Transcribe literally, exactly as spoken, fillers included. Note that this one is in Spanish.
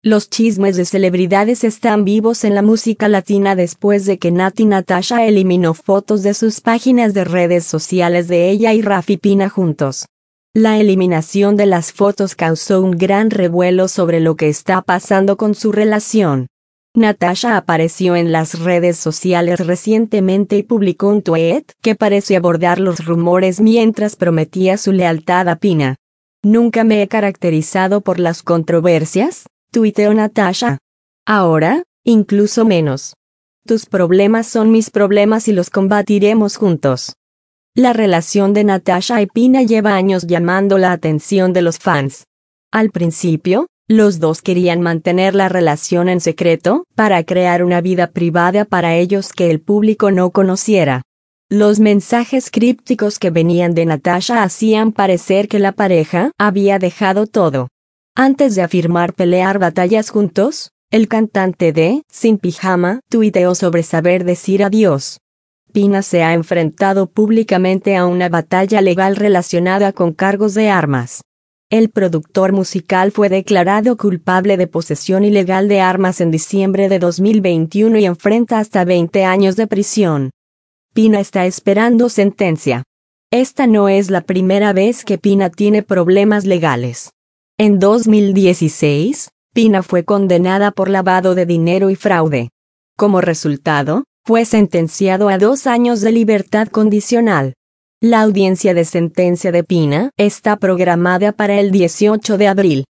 Los chismes de celebridades están vivos en la música latina después de que Natti Natasha eliminó fotos de sus páginas de redes sociales de ella y Raffi Pina juntos. La eliminación de las fotos causó un gran revuelo sobre lo que está pasando con su relación. Natasha apareció en las redes sociales recientemente y publicó un tweet que parece abordar los rumores mientras prometía su lealtad a Pina. Nunca me he caracterizado por las controversias, tuiteó Natasha. Ahora, incluso menos. Tus problemas son mis problemas y los combatiremos juntos. La relación de Natasha y Pina lleva años llamando la atención de los fans. Al principio, los dos querían mantener la relación en secreto, para crear una vida privada para ellos que el público no conociera. Los mensajes crípticos que venían de Natasha hacían parecer que la pareja había dejado todo. Antes de afirmar pelear batallas juntos, el cantante de Sin Pijama tuiteó sobre saber decir adiós. Pina se ha enfrentado públicamente a una batalla legal relacionada con cargos de armas. El productor musical fue declarado culpable de posesión ilegal de armas en diciembre de dos mil veintiuno y enfrenta hasta veinte años de prisión. Pina está esperando sentencia. Esta no es la primera vez que Pina tiene problemas legales. En dos mil dieciséis, Pina fue condenada por lavado de dinero y fraude. Como resultado, fue sentenciado a dos años de libertad condicional. La audiencia de sentencia de Pina está programada para el dieciocho de abril.